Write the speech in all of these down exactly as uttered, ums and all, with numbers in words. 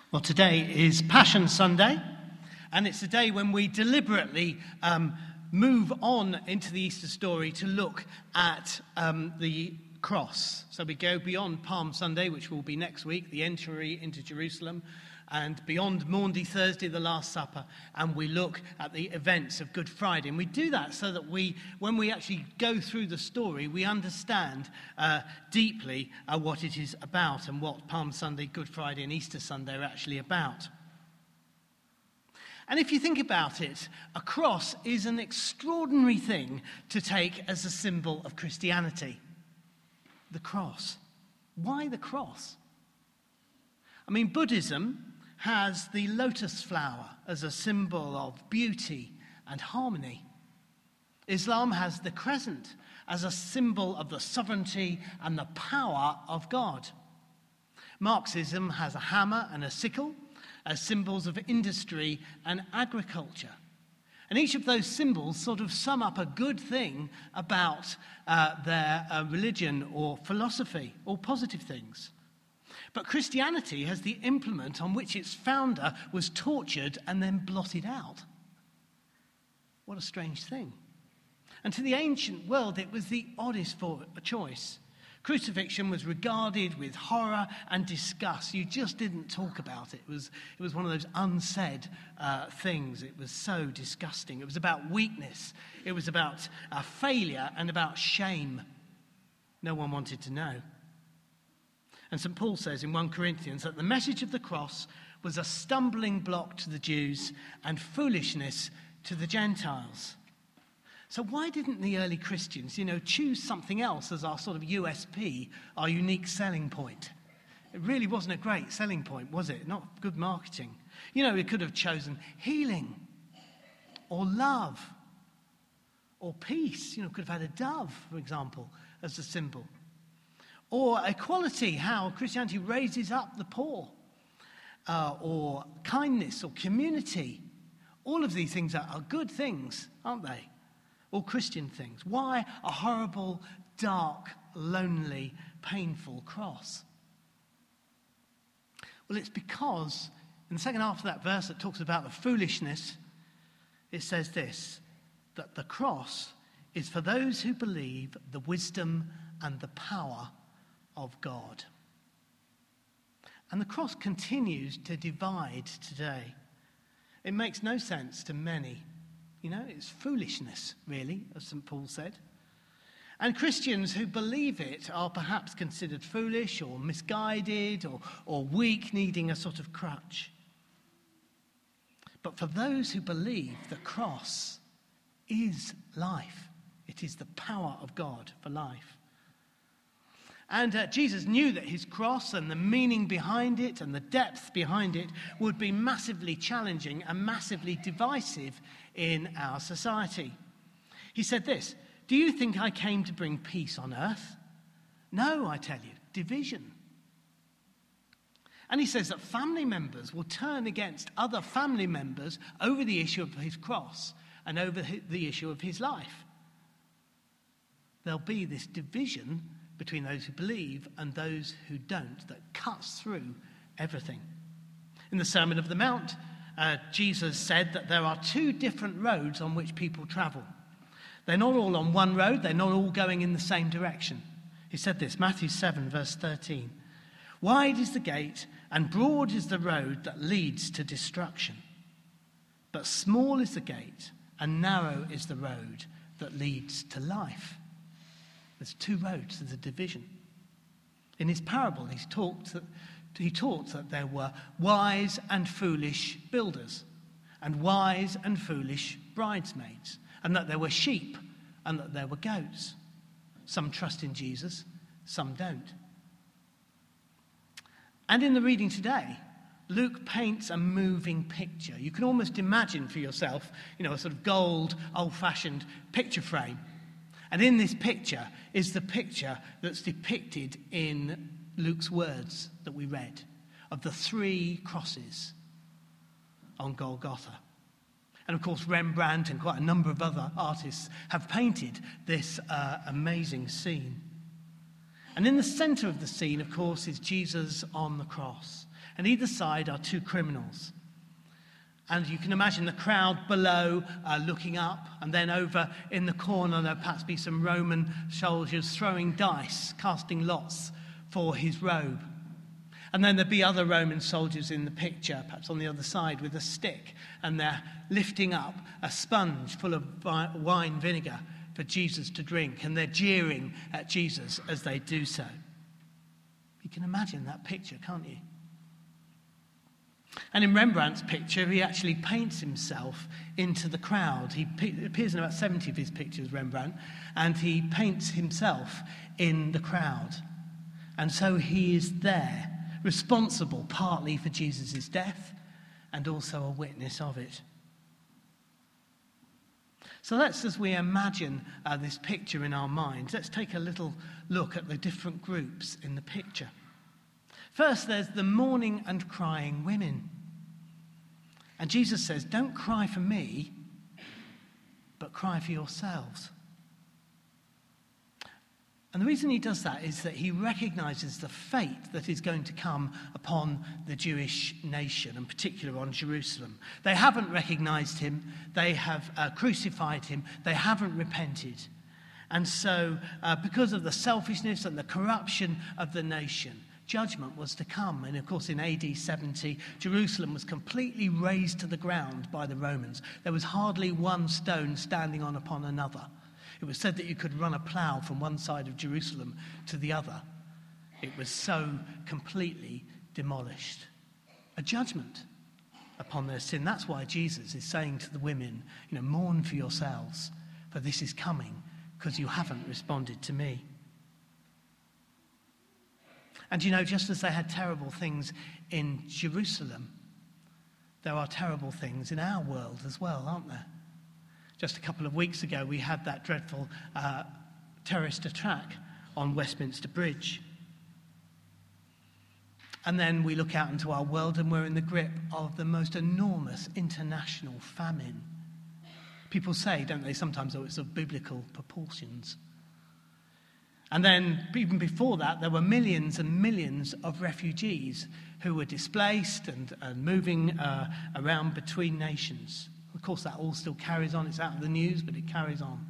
Well, today is Passion Sunday, and it's a day when we deliberately um, move on into the Easter story to look at um, the cross. So we go beyond Palm Sunday, which will be next week, the entry into Jerusalem, and beyond Maundy Thursday, the Last Supper, and we look at the events of Good Friday. And we do that so that we, when we actually go through the story, we understand uh, deeply uh, what it is about and what Palm Sunday, Good Friday, and Easter Sunday are actually about. And if you think about it, a cross is an extraordinary thing to take as a symbol of Christianity. The cross. Why the cross? I mean, Buddhism has the lotus flower as a symbol of beauty and harmony. Islam has the crescent as a symbol of the sovereignty and the power of God. Marxism has a hammer and a sickle as symbols of industry and agriculture. And each of those symbols sort of sum up a good thing about uh, their uh, religion or philosophy, or positive things. But Christianity has the implement on which its founder was tortured and then blotted out. What a strange thing. And to the ancient world, it was the oddest for a choice. Crucifixion was regarded with horror and disgust. You just didn't talk about it. It was, it was one of those unsaid uh, things. It was so disgusting. It was about weakness. It was about uh, failure and about shame. No one wanted to know. And Saint Paul says in First Corinthians that the message of the cross was a stumbling block to the Jews and foolishness to the Gentiles. So why didn't the early Christians, you know, choose something else as our sort of U S P, our unique selling point? It really wasn't a great selling point, was it? Not good marketing. You know, we could have chosen healing or love or peace. You know, could have had a dove, for example, as a symbol. Or equality, how Christianity raises up the poor. Uh, or kindness or community. All of these things are, are good things, aren't they? All Christian things. Why a horrible, dark, lonely, painful cross? Well, it's because in the second half of that verse that talks about the foolishness, it says this, that the cross is for those who believe the wisdom and the power of God. And the cross continues to divide today. It makes no sense to many. You know, it's foolishness, really, as Saint Paul said. And Christians who believe it are perhaps considered foolish or misguided or, or weak, needing a sort of crutch. But for those who believe, the cross is life. It is the power of God for life. And uh, Jesus knew that his cross and the meaning behind it and the depth behind it would be massively challenging and massively divisive in our society. He said this, "Do you think I came to bring peace on earth? No, I tell you, division." And he says that family members will turn against other family members over the issue of his cross and over the issue of his life. There'll be this division between those who believe and those who don't, that cuts through everything. In the Sermon of the Mount, uh, Jesus said that there are two different roads on which people travel. They're not all on one road, they're not all going in the same direction. He said this, Matthew seven, verse thirteen. "Wide is the gate and broad is the road that leads to destruction. But small is the gate and narrow is the road that leads to life." There's two roads, there's a division. In his parable, he's talked that, he taught that there were wise and foolish builders, and wise and foolish bridesmaids, and that there were sheep, and that there were goats. Some trust in Jesus, some don't. And in the reading today, Luke paints a moving picture. You can almost imagine for yourself, you know, a sort of gold, old-fashioned picture frame. And in this picture is the picture that's depicted in Luke's words that we read of the three crosses on Golgotha. And of course, Rembrandt and quite a number of other artists have painted this uh, amazing scene. And in the center of the scene, of course, is Jesus on the cross. and either side are two criminals. And you can imagine the crowd below uh, looking up, and then over in the corner there'll perhaps be some Roman soldiers throwing dice, casting lots for his robe. And then there'll be other Roman soldiers in the picture, perhaps on the other side, with a stick, and they're lifting up a sponge full of wine vinegar for Jesus to drink, and they're jeering at Jesus as they do so. You can imagine that picture, can't you? And in Rembrandt's picture, he actually paints himself into the crowd. He appears in about seventy of his pictures, Rembrandt, and he paints himself in the crowd. And so he is there, responsible partly for Jesus' death and also a witness of it. So let's, as we imagine uh, this picture in our minds, let's take a little look at the different groups in the picture. First, there's the mourning and crying women. And Jesus says, don't cry for me, but cry for yourselves. And the reason he does that is that he recognizes the fate that is going to come upon the Jewish nation, and particularly on Jerusalem. They haven't recognized him. They have uh, crucified him. They haven't repented. And so, uh, because of the selfishness and the corruption of the nation, judgment was to come. And of course, in A D seventy, Jerusalem was completely razed to the ground by the Romans. There was hardly one stone standing on upon another. It was said that you could run a plough from one side of Jerusalem to the other. It was so completely demolished. A judgment upon their sin. That's why Jesus is saying to the women, you know, mourn for yourselves, for this is coming, because you haven't responded to me. And you know, just as they had terrible things in Jerusalem, there are terrible things in our world as well, aren't there? Just a couple of weeks ago, we had that dreadful uh, terrorist attack on Westminster Bridge. And then we look out into our world and we're in the grip of the most enormous international famine. People say, don't they, sometimes, oh, it's of biblical proportions. And then, even before that, there were millions and millions of refugees who were displaced and, and moving uh, around between nations. Of course, that all still carries on. It's out of the news, but it carries on.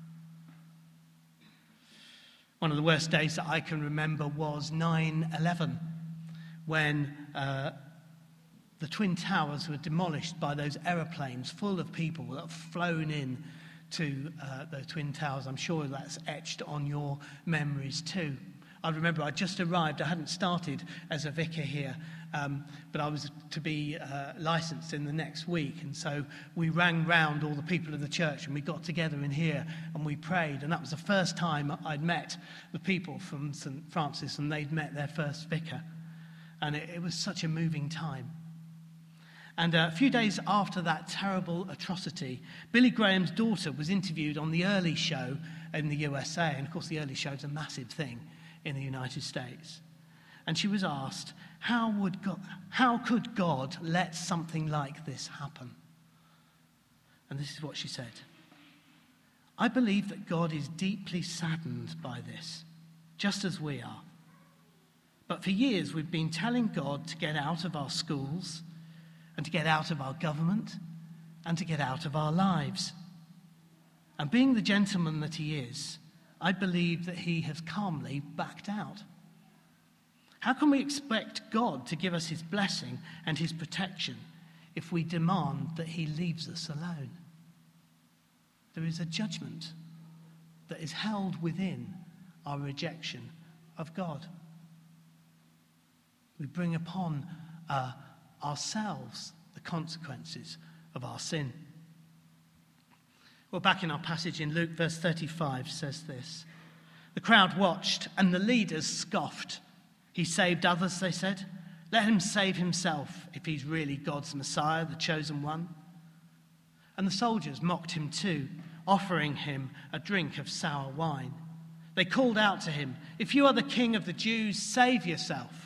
One of the worst days that I can remember was nine eleven, when uh, the Twin Towers were demolished by those aeroplanes full of people that have flown in to uh, the Twin Towers. I'm sure that's etched on your memories too. I remember I just arrived. I hadn't started as a vicar here, um, but I was to be uh, licensed in the next week. And so we rang round all the people of the church and we got together in here and we prayed. And that was the first time I'd met the people from Saint Francis and they'd met their first vicar. And it, it was such a moving time. And a few days after that terrible atrocity, Billy Graham's daughter was interviewed on the Early Show in the U S A. And of course, the Early Show is a massive thing in the United States. And she was asked, how would God, how could God let something like this happen? And this is what she said. I believe that God is deeply saddened by this, just as we are. But for years, we've been telling God to get out of our schools, and to get out of our government, and to get out of our lives. And being the gentleman that he is, I believe that he has calmly backed out. How can we expect God to give us his blessing and his protection if we demand that he leaves us alone? There is a judgment that is held within our rejection of God. We bring upon uh, ourselves the consequences of our sin. Well, back in our passage in Luke, verse thirty-five says this. The crowd watched, and the leaders scoffed. He saved others, they said. Let him save himself if he's really God's Messiah, the chosen one. And the soldiers mocked him too, offering him a drink of sour wine. They called out to him, if you are the king of the Jews, save yourself.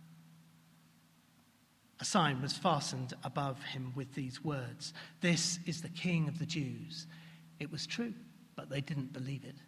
A sign was fastened above him with these words, this is the King of the Jews. It was true, but they didn't believe it.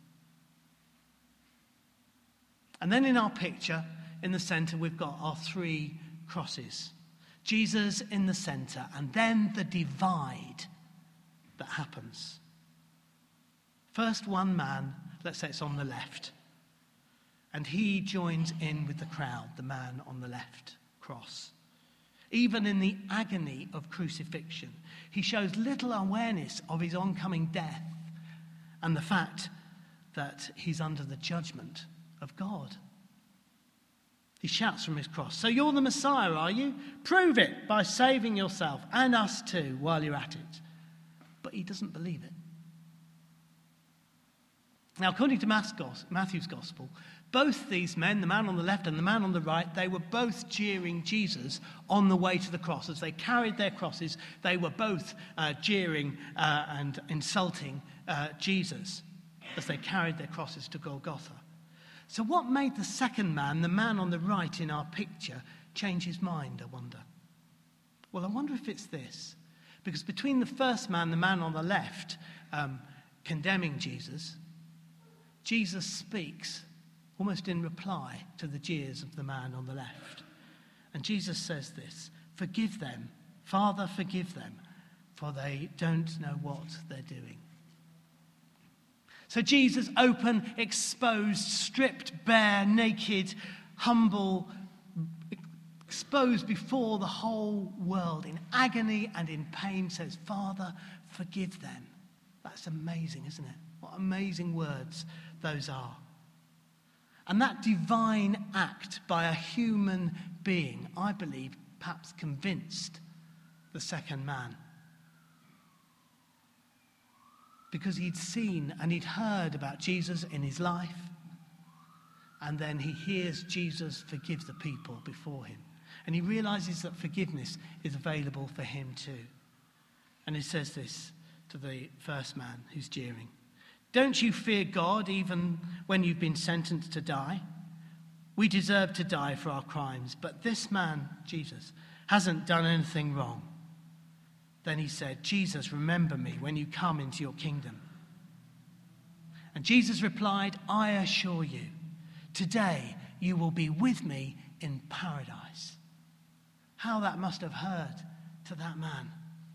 And then in our picture, in the center, we've got our three crosses. Jesus in the center, and then the divide that happens. First one man, let's say it's on the left, and he joins in with the crowd, the man on the left cross. Even in the agony of crucifixion, he shows little awareness of his oncoming death and the fact that he's under the judgment of God. He shouts from his cross, "So you're the Messiah, are you? Prove it by saving yourself and us too while you're at it." But he doesn't believe it. Now, according to Matthew's Gospel, both these men, the man on the left and the man on the right, they were both jeering Jesus on the way to the cross. As they carried their crosses, they were both uh, jeering uh, and insulting uh, Jesus as they carried their crosses to Golgotha. So what made the second man, the man on the right in our picture, change his mind, I wonder? Well, I wonder if it's this. Because between the first man, the man on the left, um, condemning Jesus, Jesus speaks almost in reply to the jeers of the man on the left. And Jesus says this, "Forgive them, Father, forgive them, for they don't know what they're doing." So Jesus, open, exposed, stripped bare, naked, humble, exposed before the whole world in agony and in pain, says, "Father, forgive them." That's amazing, isn't it? What amazing words those are. And that divine act by a human being, I believe, perhaps convinced the second man. Because he'd seen and he'd heard about Jesus in his life. And then he hears Jesus forgive the people before him. And he realizes that forgiveness is available for him too. And he says this to the first man who's jeering. "Don't you fear God even when you've been sentenced to die? We deserve to die for our crimes, but this man, Jesus, hasn't done anything wrong." Then he said, "Jesus, remember me when you come into your kingdom." And Jesus replied, "I assure you, today you will be with me in paradise." How that must have hurt to that man.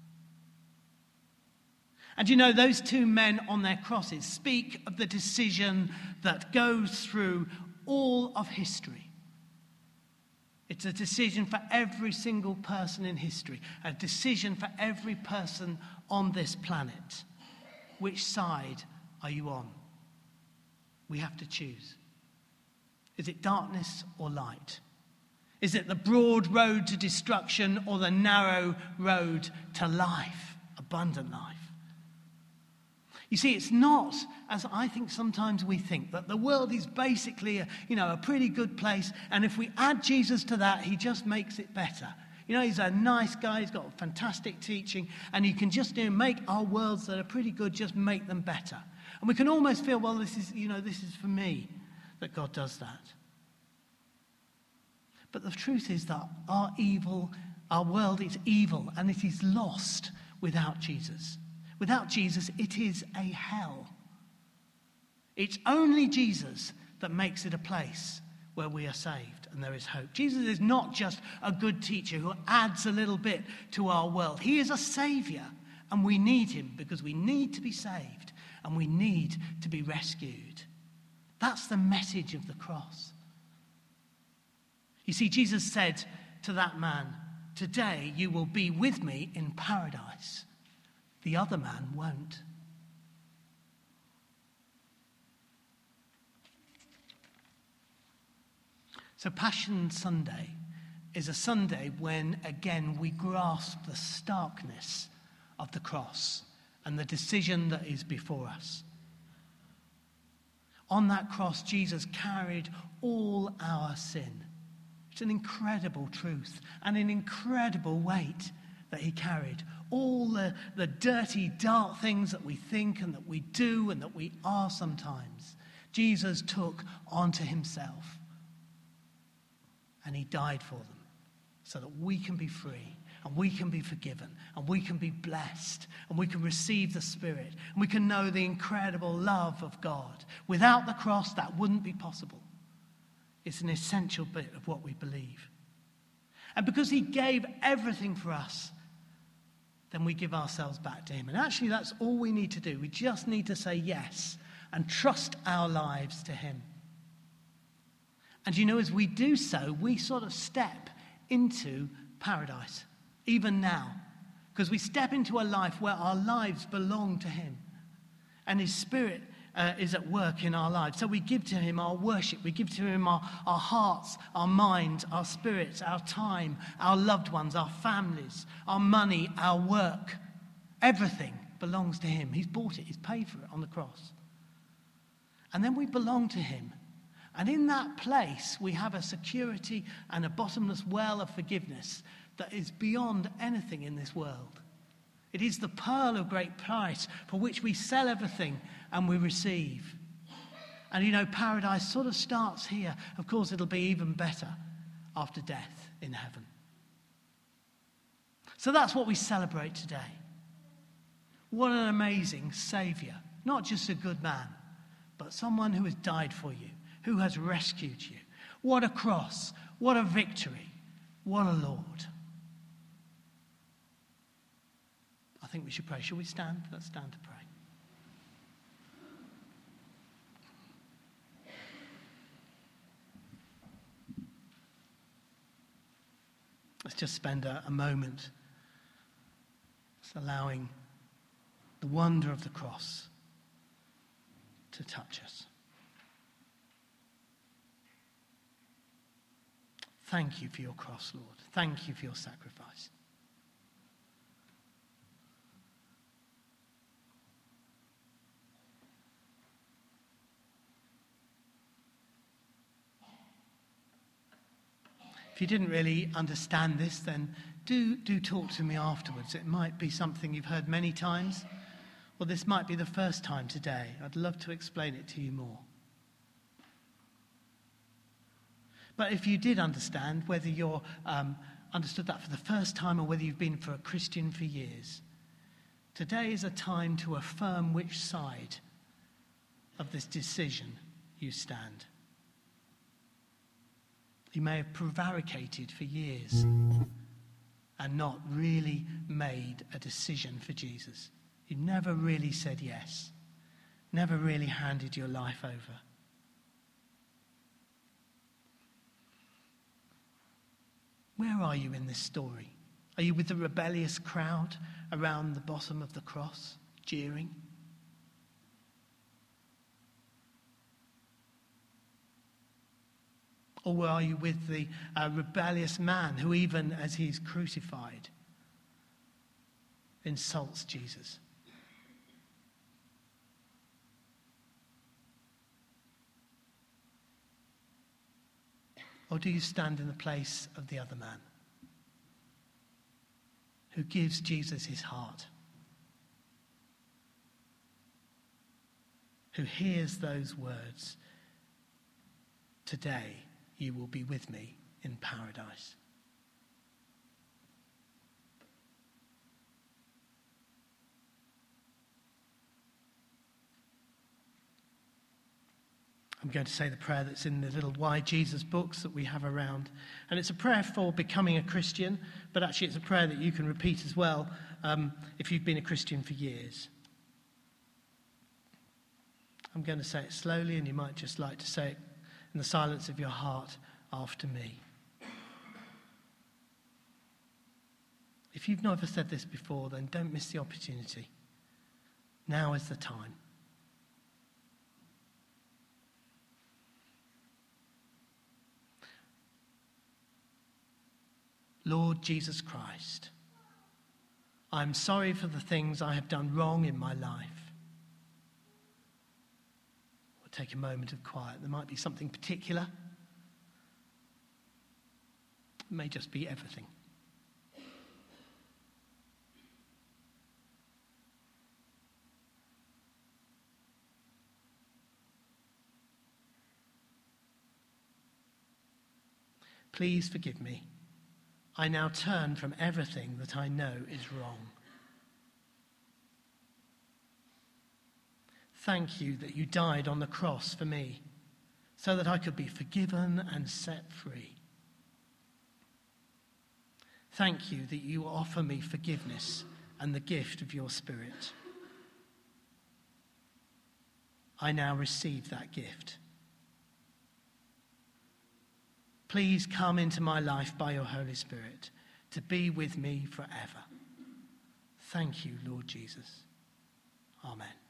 And you know, those two men on their crosses speak of the decision that goes through all of history. It's a decision for every single person in history, a decision for every person on this planet. Which side are you on? We have to choose. Is it darkness or light? Is it the broad road to destruction or the narrow road to life, abundant life? You see, it's not, as I think sometimes we think, that the world is basically a, you know, a pretty good place, and if we add Jesus to that, he just makes it better. You know, he's a nice guy, he's got fantastic teaching, and he can just, you know, make our worlds that are pretty good, just make them better. And we can almost feel, well, this is, you know, this is for me, that God does that. But the truth is that our evil, our world is evil, and it is lost without Jesus. Without Jesus, it is a hell. It's only Jesus that makes it a place where we are saved and there is hope. Jesus is not just a good teacher who adds a little bit to our world. He is a saviour, and we need him because we need to be saved and we need to be rescued. That's the message of the cross. You see, Jesus said to that man, "Today you will be with me in paradise." The other man won't. So Passion Sunday is a Sunday when, again, we grasp the starkness of the cross and the decision that is before us. On that cross, Jesus carried all our sin. It's an incredible truth and an incredible weight that he carried. All the, the dirty, dark things that we think and that we do and that we are sometimes, Jesus took onto himself. And he died for them so that we can be free and we can be forgiven and we can be blessed and we can receive the Spirit and we can know the incredible love of God. Without the cross, that wouldn't be possible. It's an essential bit of what we believe. And because he gave everything for us, then we give ourselves back to him. And actually, that's all we need to do. We just need to say yes and trust our lives to him. And you know, as we do so, we sort of step into paradise, even now. Because we step into a life where our lives belong to him. And his Spirit uh, is at work in our lives. So we give to him our worship. We give to him our, our hearts, our minds, our spirits, our time, our loved ones, our families, our money, our work. Everything belongs to him. He's bought it. He's paid for it on the cross. And then we belong to him. And in that place, we have a security and a bottomless well of forgiveness that is beyond anything in this world. It is the pearl of great price for which we sell everything and we receive. And you know, paradise sort of starts here. Of course, it'll be even better after death in heaven. So that's what we celebrate today. What an amazing Saviour. Not just a good man, but someone who has died for you, who has rescued you. What a cross. What a victory. What a Lord. I think we should pray. Shall we stand? Let's stand to pray. Let's just spend a, a moment just allowing the wonder of the cross to touch us. Thank you for your cross, Lord. Thank you for your sacrifice. If you didn't really understand this, then do, do talk to me afterwards. It might be something you've heard many times, or this might be the first time today. I'd love to explain it to you more. But if you did understand, whether you're um, understood that for the first time or whether you've been for a Christian for years, today is a time to affirm which side of this decision you stand. You may have prevaricated for years and not really made a decision for Jesus. You never really said yes, never really handed your life over. Where are you in this story? Are you with the rebellious crowd around the bottom of the cross, jeering? Or are you with the uh, rebellious man who, even as he's crucified, insults Jesus? Or do you stand in the place of the other man who gives Jesus his heart, who hears those words, "Today you will be with me in paradise"? I'm going to say the prayer that's in the little Why Jesus books that we have around. And it's a prayer for becoming a Christian, but actually it's a prayer that you can repeat as well um, if you've been a Christian for years. I'm going to say it slowly, and you might just like to say it in the silence of your heart after me. If you've never said this before, then don't miss the opportunity. Now is the time. Lord Jesus Christ, I'm sorry for the things I have done wrong in my life. We'll take a moment of quiet. There might be something particular. It may just be everything. Please forgive me. I now turn from everything that I know is wrong. Thank you that you died on the cross for me, so that I could be forgiven and set free. Thank you that you offer me forgiveness and the gift of your Spirit. I now receive that gift. Please come into my life by your Holy Spirit to be with me forever. Thank you, Lord Jesus. Amen.